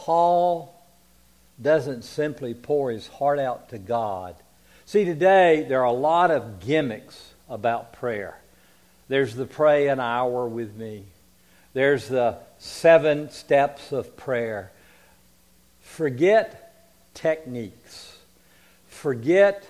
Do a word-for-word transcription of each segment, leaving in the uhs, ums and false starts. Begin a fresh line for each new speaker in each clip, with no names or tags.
Paul doesn't simply pour his heart out to God. See, today there are a lot of gimmicks about prayer. There's the pray an hour with me. There's the seven steps of prayer. Forget techniques. Forget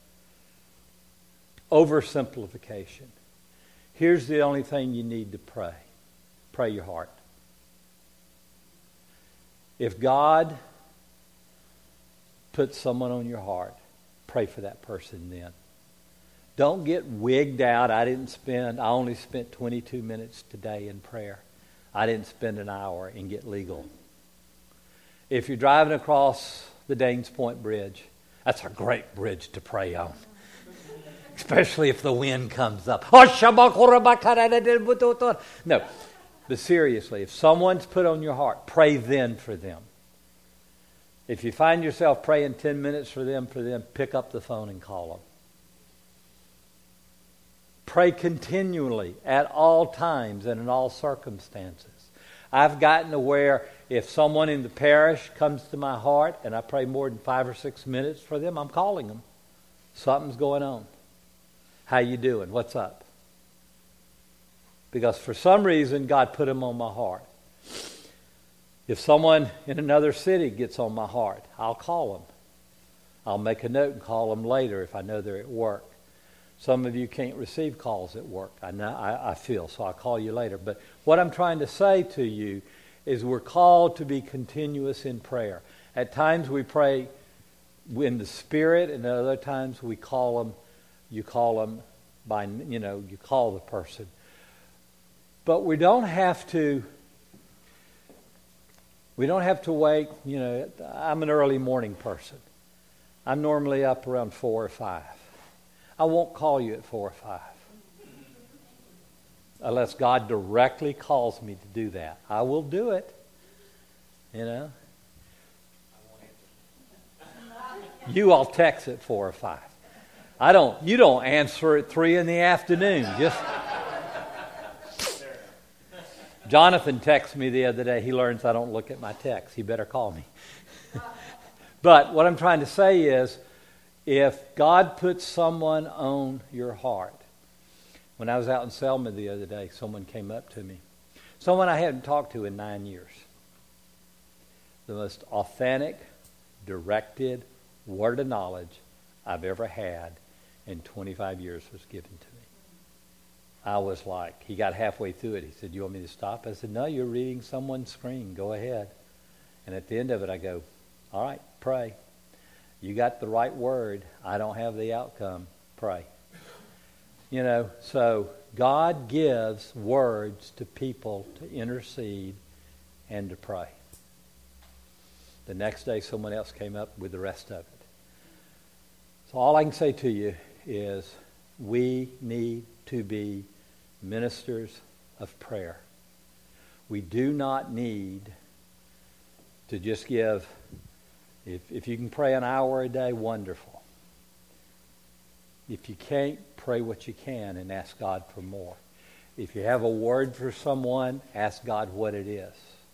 oversimplification. Here's the only thing you need to pray. Pray your heart. If God puts someone on your heart, pray for that person then. Don't get wigged out. I didn't spend, I only spent twenty-two minutes today in prayer. I didn't spend an hour and get legal. If you're driving across the Danes Point Bridge, that's a great bridge to pray on. Especially if the wind comes up. No, but seriously, if someone's put on your heart, pray then for them. If you find yourself praying ten minutes for them, for them, pick up the phone and call them. Pray continually at all times and in all circumstances. I've gotten to where if someone in the parish comes to my heart and I pray more than five or six minutes for them, I'm calling them. Something's going on. How you doing? What's up? Because for some reason, God put them on my heart. If someone in another city gets on my heart, I'll call them. I'll make a note and call them later if I know they're at work. Some of you can't receive calls at work. I know, I, I feel, so I'll call you later. But what I'm trying to say to you is we're called to be continuous in prayer. At times we pray in the Spirit, and at other times we call them, you call them by, you know, you call the person. But we don't have to, we don't have to wait, you know, I'm an early morning person. I'm normally up around four or five. I won't call you at four or five. Unless God directly calls me to do that. I will do it. You know? You all text at four or five. I don't, you don't answer at three in the afternoon. Just Jonathan texted me the other day. He learns I don't look at my texts. He better call me. But what I'm trying to say is, if God puts someone on your heart. When I was out in Selma the other day, someone came up to me. Someone I hadn't talked to in nine years. The most authentic, directed word of knowledge I've ever had in twenty-five years was given to me. I was like, he got halfway through it. He said, "You want me to stop?" I said, "No, you're reading someone's screen. Go ahead." And at the end of it, I go, "All right, pray. You got the right word. I don't have the outcome. Pray." You know, so God gives words to people to intercede and to pray. The next day, someone else came up with the rest of it. So all I can say to you is we need to be ministers of prayer. We do not need to just give. If, if you can pray an hour a day, wonderful. If you can't, pray what you can and ask God for more. If you have a word for someone, ask God what it is.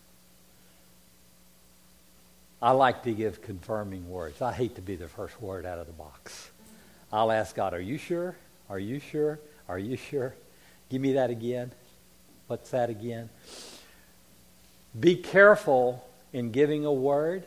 I like to give confirming words. I hate to be the first word out of the box. I'll ask God, "Are you sure? Are you sure? Are you sure? Give me that again. What's that again?" Be careful in giving a word.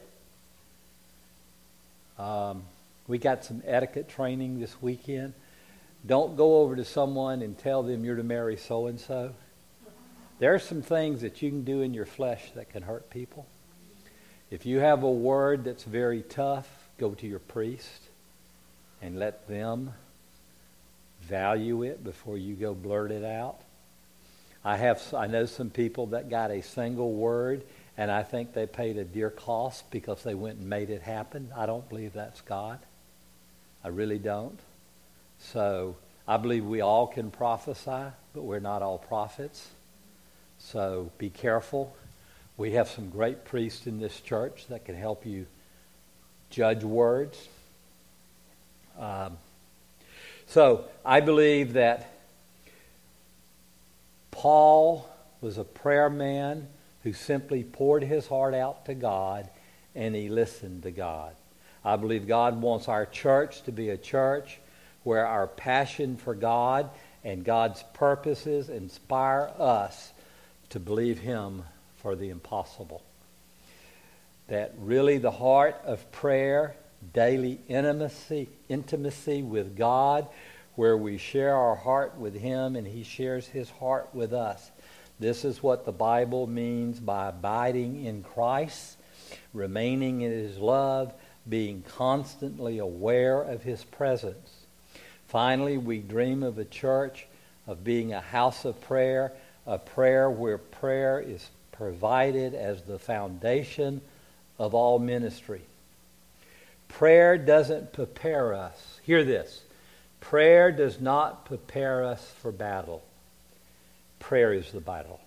Um, we got some etiquette training this weekend. Don't go over to someone and tell them you're to marry so-and-so. There are some things that you can do in your flesh that can hurt people. If you have a word that's very tough, go to your priest and let them value it before you go blurt it out. I have, I know some people that got a single word, and I think they paid a dear cost because they went and made it happen. I don't believe that's God. I really don't. So I believe we all can prophesy, but we're not all prophets. So be careful. We have some great priests in this church that can help you judge words. Um, so I believe that Paul was a prayer man who simply poured his heart out to God and he listened to God. I believe God wants our church to be a church where our passion for God and God's purposes inspire us to believe him for the impossible. That really the heart of prayer, daily intimacy, intimacy with God, where we share our heart with him and he shares his heart with us. This is what the Bible means by abiding in Christ, remaining in his love, being constantly aware of his presence. Finally, we dream of a church, of being a house of prayer, a prayer where prayer is provided as the foundation of all ministry. Prayer doesn't prepare us. Hear this. Prayer does not prepare us for battle. Prayer is the battle.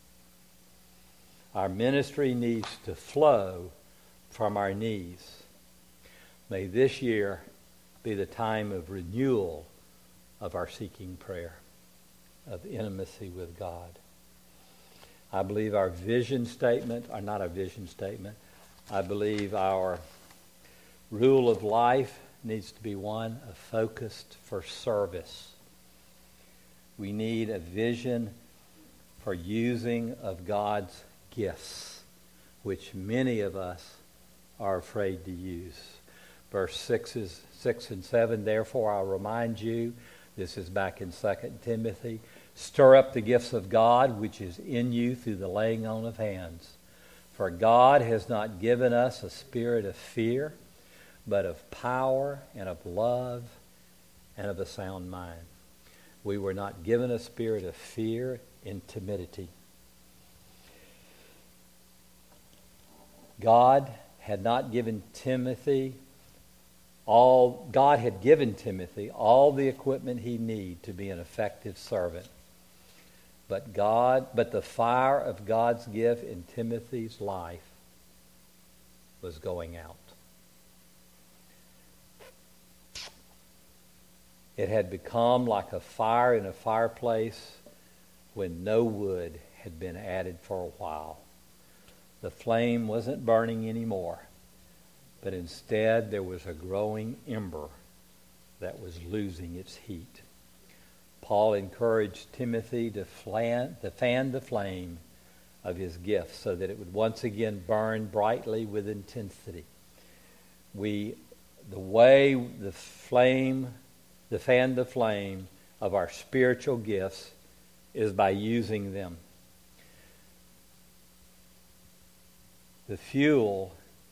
Our ministry needs to flow from our knees. May this year be the time of renewal of our seeking prayer, of intimacy with God. I believe our vision statement, or not our vision statement, I believe our rule of life needs to be one of focused for service. We need a vision for using of God's gifts, which many of us are afraid to use. Verse six is six and seven, therefore I'll remind you, this is back in Second Timothy, stir up the gifts of God which is in you through the laying on of hands. For God has not given us a spirit of fear, but of power and of love and of a sound mind. We were not given a spirit of fear and timidity. God had not given Timothy all, God had given Timothy all the equipment he needed to be an effective servant. But God, but the fire of God's gift in Timothy's life was going out. It had become like a fire in a fireplace when no wood had been added for a while. The flame wasn't burning anymore, but instead there was a growing ember that was losing its heat. Paul encouraged Timothy to fan, to fan the flame of his gift so that it would once again burn brightly with intensity. We, the way the flame, to fan the flame of our spiritual gifts is by using them. The fuel,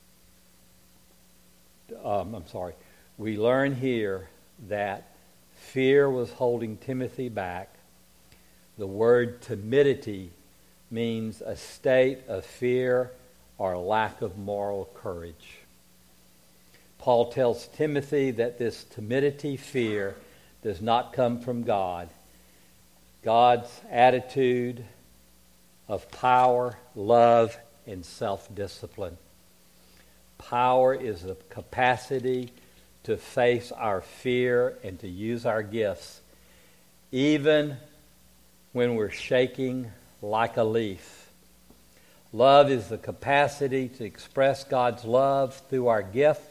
um, I'm sorry, we learn here that fear was holding Timothy back. The word timidity means a state of fear or lack of moral courage. Paul tells Timothy that this timidity, fear, does not come from God. God's attitude of power, love, and self-discipline. Power is the capacity to face our fear and to use our gifts, even when we're shaking like a leaf. Love is the capacity to express God's love through our gift.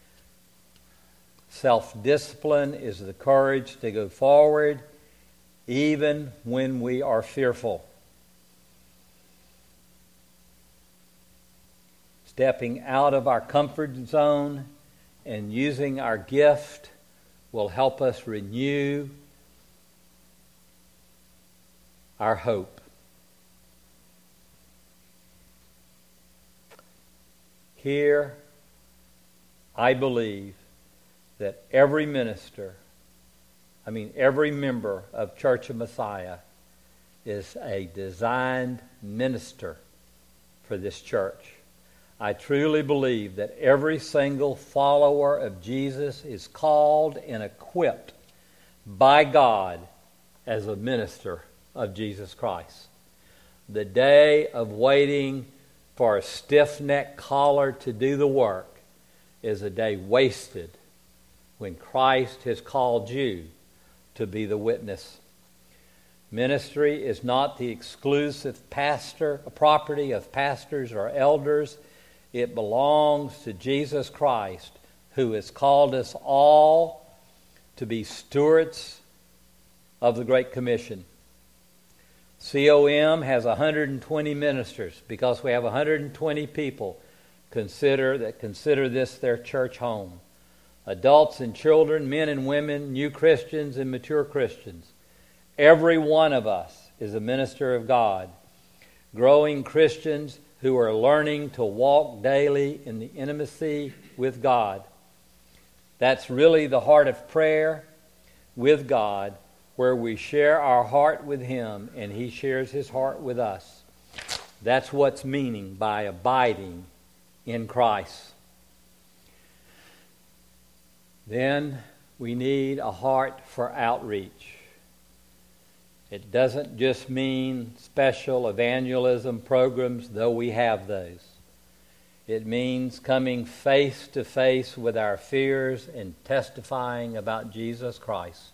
Self-discipline is the courage to go forward even when we are fearful. Stepping out of our comfort zone and using our gift will help us renew our hope. Here, I believe that every minister, I mean every member of Church of Messiah is a designed minister for this church. I truly believe that every single follower of Jesus is called and equipped by God as a minister of Jesus Christ. The day of waiting for a stiff-necked collar to do the work is a day wasted when Christ has called you to be the witness. Ministry is not the exclusive pastor property of pastors or elders. It belongs to Jesus Christ, who has called us all to be stewards of the Great Commission. C O M has one hundred twenty ministers because we have one hundred twenty people consider that consider this their church home. Adults and children, men and women, new Christians and mature Christians. Every one of us is a minister of God. Growing Christians who are learning to walk daily in the intimacy with God. That's really the heart of prayer with God, where we share our heart with Him and He shares His heart with us. That's what's meaning by abiding in Christ. Then we need a heart for outreach. It doesn't just mean special evangelism programs, though we have those. It means coming face to face with our fears and testifying about Jesus Christ.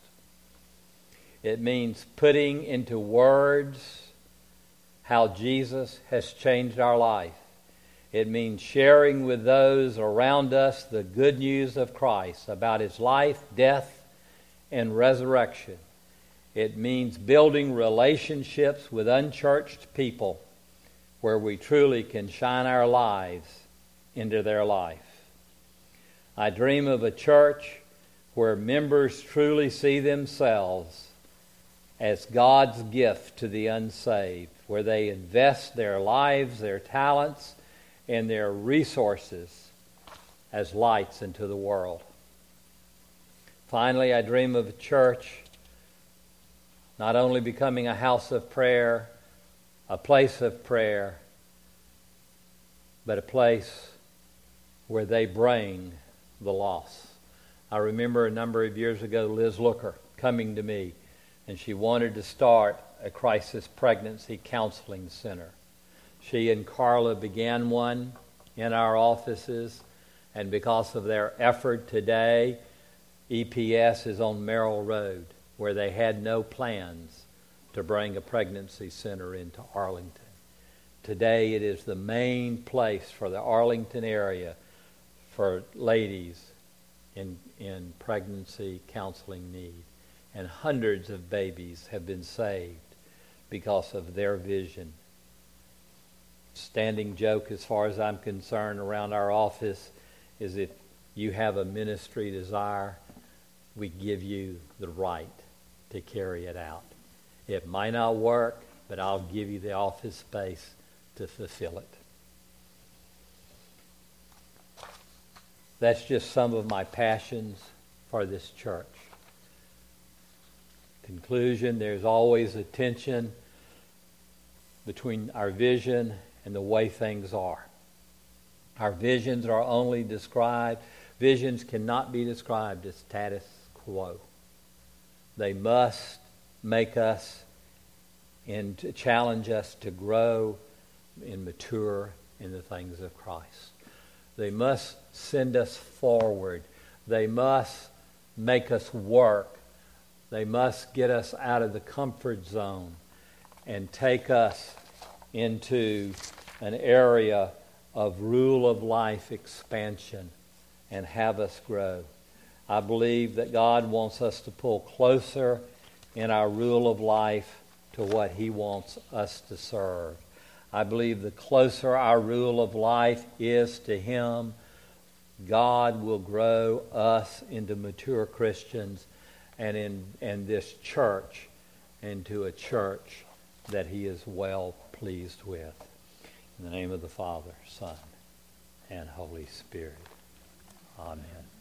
It means putting into words how Jesus has changed our life. It means sharing with those around us the good news of Christ about His life, death, and resurrection. It means building relationships with unchurched people where we truly can shine our lives into their life. I dream of a church where members truly see themselves as God's gift to the unsaved, where they invest their lives, their talents, and their resources as lights into the world. Finally, I dream of a church not only becoming a house of prayer, a place of prayer, but a place where they bring the lost. I remember a number of years ago, Liz Looker coming to me, and she wanted to start a crisis pregnancy counseling center. She and Carla began one in our offices, and because of their effort today, E P S is on Merrill Road, where they had no plans to bring a pregnancy center into Arlington. Today it is the main place for the Arlington area for ladies in, in pregnancy counseling need. And hundreds of babies have been saved because of their vision. Standing joke, as far as I'm concerned, around our office is if you have a ministry desire, we give you the right to carry it out. It might not work, but I'll give you the office space to fulfill it. That's just some of my passions for this church. Conclusion, there's always a tension between our vision and the way things are. Our visions are only described, visions cannot be described as status quo. They must make us and to challenge us to grow and mature in the things of Christ. They must send us forward. They must make us work. They must get us out of the comfort zone and take us into an area of rule of life expansion and have us grow. I believe that God wants us to pull closer in our rule of life to what He wants us to serve. I believe the closer our rule of life is to Him, God will grow us into mature Christians and in and this church into a church that He is well pleased with. In the name of the Father, Son, and Holy Spirit. Amen.